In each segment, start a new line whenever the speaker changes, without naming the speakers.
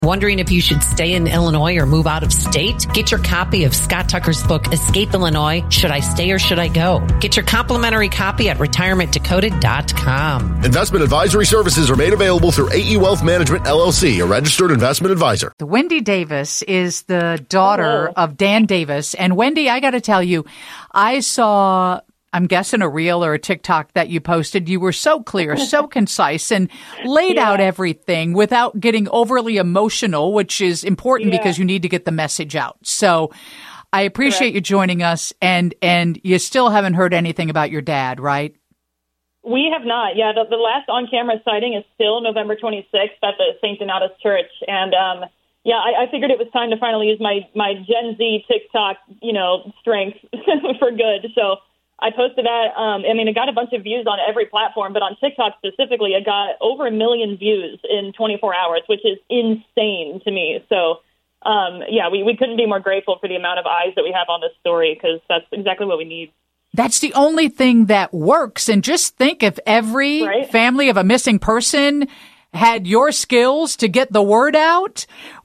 Wondering if you should stay in Illinois or move out of state? Get your copy of Scott Tucker's book, Escape Illinois, Should I Stay or Should I Go? Get your complimentary copy at retirementdecoded.com.
Investment advisory services are made available through AE Wealth Management, LLC, a registered investment advisor.
Wendy Davis is the daughter of Dan Davis. And Wendy, I got to tell you, I saw, I'm guessing, a reel or a TikTok that you posted. You were so clear, so concise, and laid out everything without getting overly emotional, which is important because you need to get the message out. So I appreciate you joining us, and you still haven't heard anything about your dad, right?
We have not. Yeah, the last on-camera sighting is still November 26th at the St. Donatus Church. And, I figured it was time to finally use my Gen Z TikTok, strength for good. So I posted that. It got a bunch of views on every platform, but on TikTok specifically, it got over 1 million views in 24 hours, which is insane to me. So, we couldn't be more grateful for the amount of eyes that we have on this story, because that's exactly what we need.
That's the only thing that works. And just think if every family of a missing person had your skills to get the word out.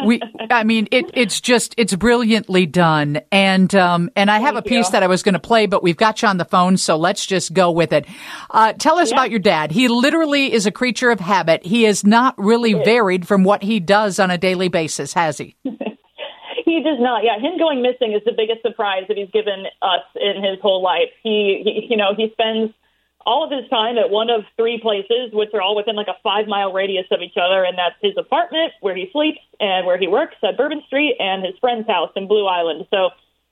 It's brilliantly done. And I have a piece that I was going to play, but we've got you on the phone, so let's just go with it. Tell us about your dad. He literally is a creature of habit. He is not really varied from what he does on a daily basis, has he?
He does not. Yeah, him going missing is the biggest surprise that he's given us in his whole life. He spends all of his time at one of 3 places, which are all within like a 5-mile radius of each other, and that's his apartment where he sleeps and where he works at Bourbon Street, and his friend's house in Blue Island. So,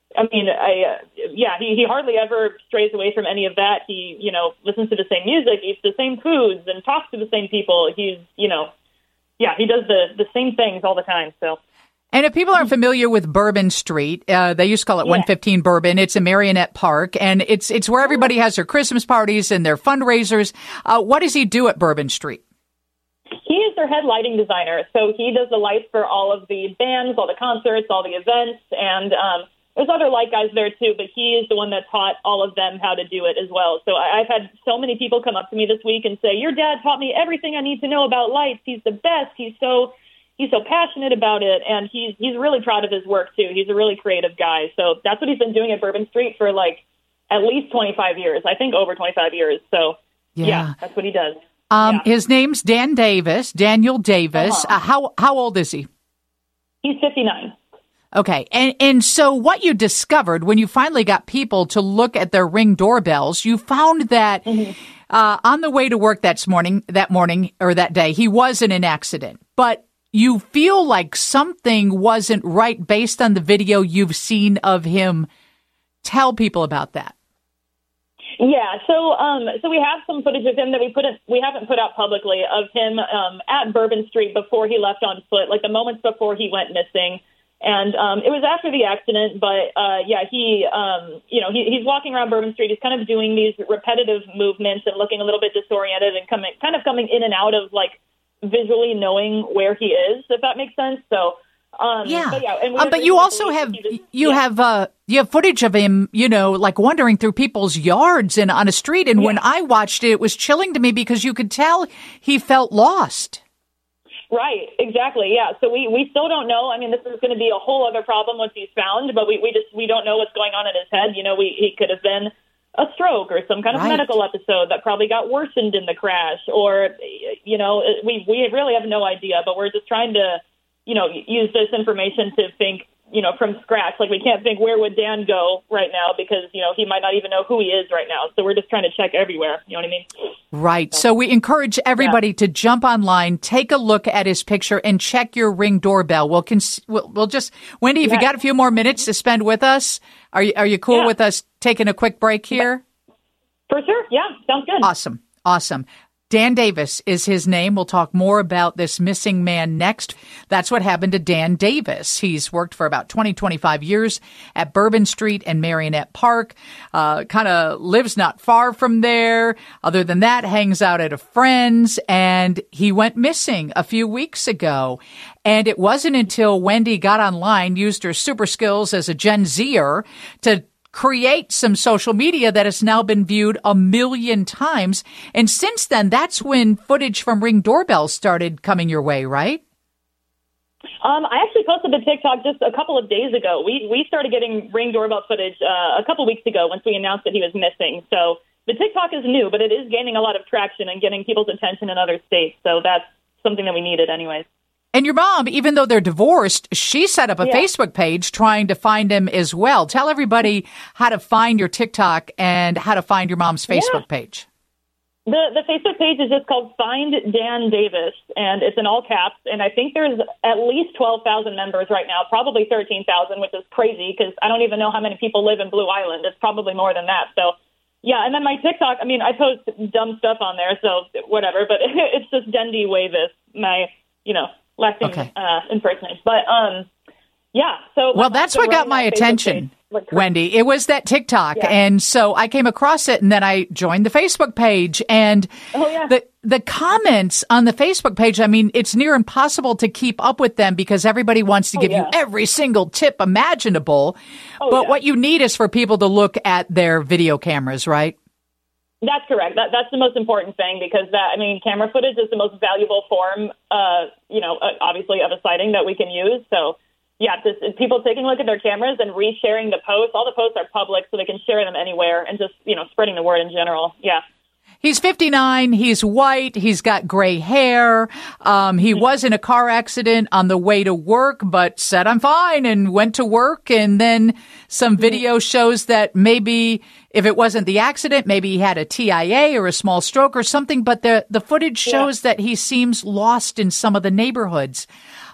he hardly ever strays away from any of that. He, listens to the same music, eats the same foods, and talks to the same people. He's, he does the same things all the time. So.
And if people aren't familiar with Bourbon Street, they used to call it 115 Bourbon. It's in Marionette Park, and it's where everybody has their Christmas parties and their fundraisers. What does he do at Bourbon Street?
He is their head lighting designer. So he does the lights for all of the bands, all the concerts, all the events, and there's other light guys there too, but he is the one that taught all of them how to do it as well. So I've had so many people come up to me this week and say, your dad taught me everything I need to know about lights. He's the best. He's so passionate about it, and he's really proud of his work, too. He's a really creative guy. So that's what he's been doing at Bourbon Street for, at least 25 years. I think over 25 years. So, that's what he does.
His name's Daniel Davis. How old is he?
He's 59.
Okay. And so what you discovered when you finally got people to look at their Ring doorbells, you found that on the way to work that day, he was in an accident. But you feel like something wasn't right based on the video you've seen of him. Tell people about that.
Yeah, so we have some footage of him that we haven't put out publicly of him at Bourbon Street before he left on foot, like the moments before he went missing. And it was after the accident, but he's walking around Bourbon Street. He's kind of doing these repetitive movements and looking a little bit disoriented and coming in and out of visually knowing where he is, if that makes sense. So, but you also have
footage of him, wandering through people's yards and on a street. And when I watched it, it was chilling to me because you could tell he felt lost.
Right, exactly. Yeah. So we still don't know. I mean, this is going to be a whole other problem once he's found, but we don't know what's going on in his head. He could have been a stroke or some kind of medical episode that probably got worsened in the crash, or, we really have no idea, but we're just trying to, use this information to think, from scratch. We can't think, where would Dan go right now? Because, he might not even know who he is right now. So we're just trying to check everywhere. You know what I mean?
Right. So we encourage everybody to jump online, take a look at his picture, and check your Ring doorbell. We'll just, Wendy, if you got a few more minutes to spend with us, are you cool with us taking a quick break here?
For sure. Yeah. Sounds good.
Awesome. Dan Davis is his name. We'll talk more about this missing man next. That's what happened to Dan Davis. He's worked for about 25 years at Bourbon Street and Marionette Park, kind of lives not far from there. Other than that, hangs out at a friend's, and he went missing a few weeks ago. And it wasn't until Wendy got online, used her super skills as a Gen Zer to create some social media that has now been viewed 1 million times. And since then, that's when footage from Ring doorbells started coming your way, right?
I actually posted the TikTok just a couple of days ago. We started getting Ring doorbell footage a couple weeks ago once we announced that he was missing. So the TikTok is new, but it is gaining a lot of traction and getting people's attention in other states. So that's something that we needed anyways.
And your mom, even though they're divorced, she set up a Facebook page trying to find him as well. Tell everybody how to find your TikTok and how to find your mom's Facebook page.
The Facebook page is just called Find Dan Davis, and it's in all caps. And I think there's at least 12,000 members right now, probably 13,000, which is crazy because I don't even know how many people live in Blue Island. It's probably more than that. So, yeah, and then my TikTok, I mean, I post dumb stuff on there, so whatever. But it's just Dendi Wavis, my, last name impersonation. But, yeah. So
well, that's what got my attention. Wendy, it was that TikTok. Yeah. And so I came across it and then I joined the Facebook page and the comments on the Facebook page, I mean, it's near impossible to keep up with them because everybody wants to give you every single tip imaginable. But what you need is for people to look at their video cameras, right?
That's correct. That's the most important thing because camera footage is the most valuable form, obviously of a sighting that we can use. So yeah, just people taking a look at their cameras and resharing the posts. All the posts are public, so they can share them anywhere and just, spreading the word in general. Yeah.
He's 59. He's white. He's got gray hair. He was in a car accident on the way to work, but said, I'm fine, and went to work. And then some video shows that maybe if it wasn't the accident, maybe he had a TIA or a small stroke or something. But the footage shows that he seems lost in some of the neighborhoods.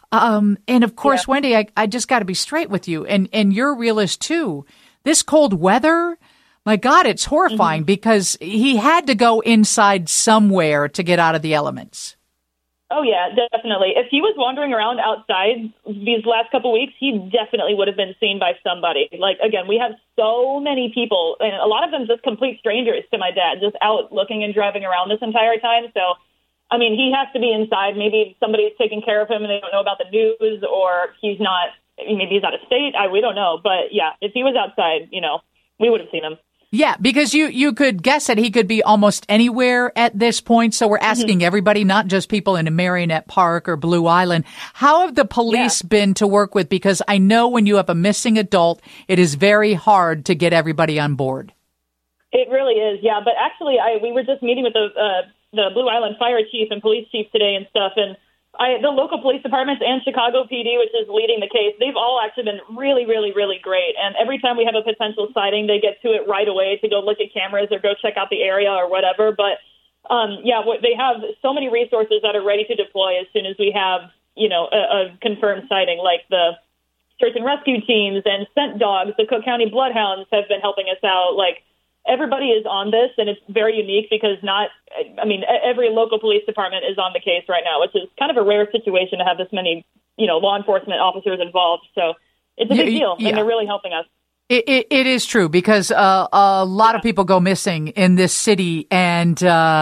And of course, Wendy, I just got to be straight with you. And you're a realist too. This cold weather, my God, it's horrifying because he had to go inside somewhere to get out of the elements.
Oh, yeah, definitely. If he was wandering around outside these last couple weeks, he definitely would have been seen by somebody. Like, again, we have so many people, and a lot of them just complete strangers to my dad, just out looking and driving around this entire time. So, I mean, he has to be inside. Maybe somebody's taking care of him and they don't know about the news, or maybe he's out of state. We don't know. But, yeah, if he was outside, we would have seen him.
Yeah, because you could guess that he could be almost anywhere at this point. So we're asking everybody, not just people in a Marionette Park or Blue Island. How have the police been to work with? Because I know when you have a missing adult, it is very hard to get everybody on board.
It really is, yeah. But actually, we were just meeting with the Blue Island fire chief and police chief today and stuff, and the local police departments and Chicago PD, which is leading the case, they've all actually been really, really, really great. And every time we have a potential sighting, they get to it right away to go look at cameras or go check out the area or whatever. But, they have so many resources that are ready to deploy as soon as we have, a confirmed sighting, like the search and rescue teams and scent dogs. The Cook County Bloodhounds have been helping us out. Like, everybody is on this, and it's very unique because every local police department is on the case right now, which is kind of a rare situation to have this many, law enforcement officers involved. So it's a big deal, and they're really helping us.
It is true because a lot of people go missing in this city, and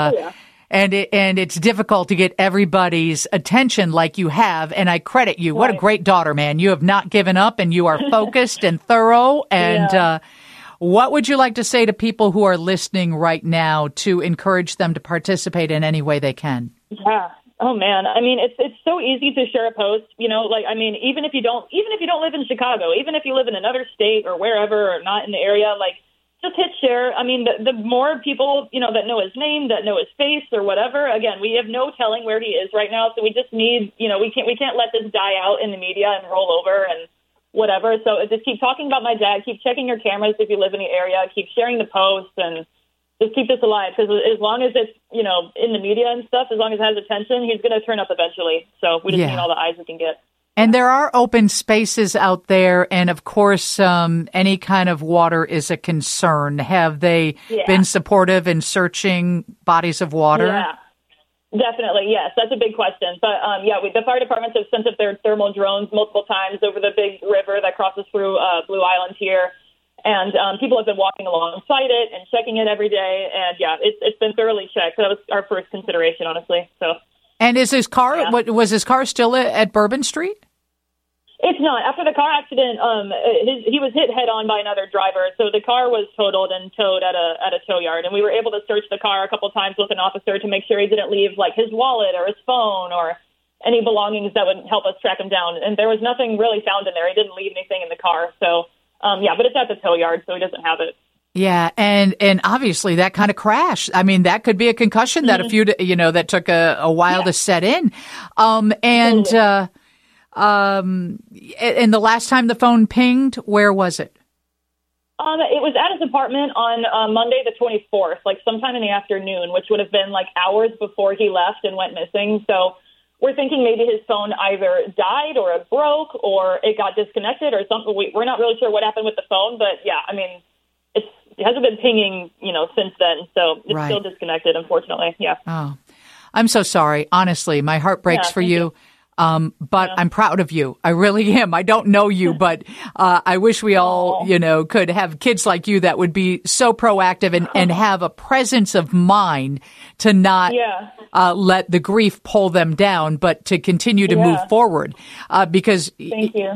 it's difficult to get everybody's attention like you have. And I credit you. Right. What a great daughter, man! You have not given up, and you are focused and thorough, and. What would you like to say to people who are listening right now to encourage them to participate in any way they can?
Yeah. Oh man. I mean, it's so easy to share a post, even if you don't live in Chicago, even if you live in another state or wherever or not in the area, just hit share. I mean, the more people, that know his name, that know his face or whatever, again, we have no telling where he is right now. So we just need, we can't let this die out in the media and roll over and whatever. So just keep talking about my dad, keep checking your cameras if you live in the area, keep sharing the posts, and just keep this alive. Because as long as it's, in the media and stuff, as long as it has attention, he's going to turn up eventually. So we just need all the eyes we can get.
And there are open spaces out there. And of course, any kind of water is a concern. Have they been supportive in searching bodies of water?
Yeah. Definitely, yes. That's a big question. But, the fire departments have sent up their thermal drones multiple times over the big river that crosses through Blue Island here. And people have been walking alongside it and checking it every day. And, it's been thoroughly checked. That was our first consideration, honestly. So.
And is his car, was his car still at Bourbon Street?
It's not. After the car accident, he was hit head on by another driver. So the car was totaled and towed at a tow yard. And we were able to search the car a couple times with an officer to make sure he didn't leave his wallet or his phone or any belongings that would help us track him down. And there was nothing really found in there. He didn't leave anything in the car. So, but it's at the tow yard, so he doesn't have it.
Yeah, and obviously that kind of crash. I mean, that could be a concussion that that took a while to set in. And the last time the phone pinged, where was it?
It was at his apartment on Monday the 24th, like sometime in the afternoon, which would have been like hours before he left and went missing. So we're thinking maybe his phone either died or it broke or it got disconnected or something. We're not really sure what happened with the phone, but yeah, I mean, it hasn't been pinging, since then. So it's still disconnected, unfortunately. Yeah. Oh,
I'm so sorry. Honestly, my heart breaks for you. But I'm proud of you. I really am. I don't know you, but I wish we all, could have kids like you that would be so proactive and have a presence of mind to not let the grief pull them down, but to continue to move forward. Because
thank you.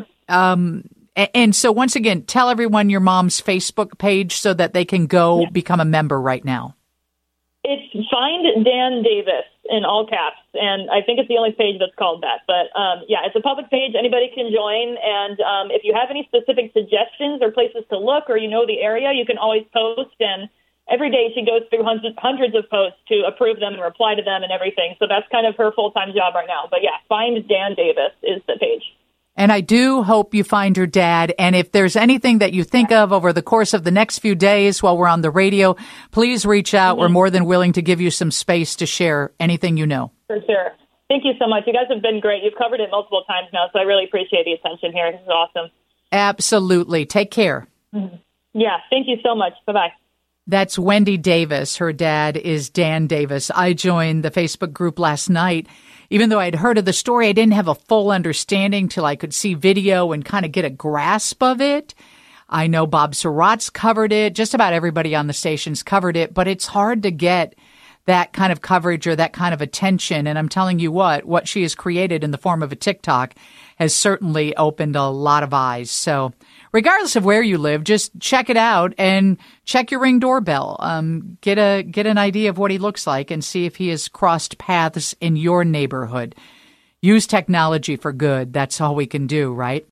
And so once again, tell everyone your mom's Facebook page so that they can go become a member right now.
It's Find Dan Davis in all caps, and I think it's the only page that's called that. But, it's a public page. Anybody can join, and if you have any specific suggestions or places to look or the area, you can always post, and every day she goes through hundreds of posts to approve them and reply to them and everything. So that's kind of her full-time job right now. But, Find Dan Davis is the page.
And I do hope you find your dad. And if there's anything that you think of over the course of the next few days while we're on the radio, please reach out. We're more than willing to give you some space to share anything you know.
For sure. Thank you so much. You guys have been great. You've covered it multiple times now, so I really appreciate the attention here. This is awesome.
Absolutely. Take care.
Mm-hmm. Yeah, thank you so much. Bye-bye.
That's Wendy Davis. Her dad is Dan Davis. I joined the Facebook group last night. Even though I'd heard of the story, I didn't have a full understanding till I could see video and kind of get a grasp of it. I know Bob Surratt's covered it. Just about everybody on the station's covered it, but it's hard to get that kind of coverage or that kind of attention. And I'm telling you what she has created in the form of a TikTok has certainly opened a lot of eyes. So regardless of where you live, just check it out and check your Ring doorbell. Get an idea of what he looks like and see if he has crossed paths in your neighborhood. Use technology for good. That's all we can do, right?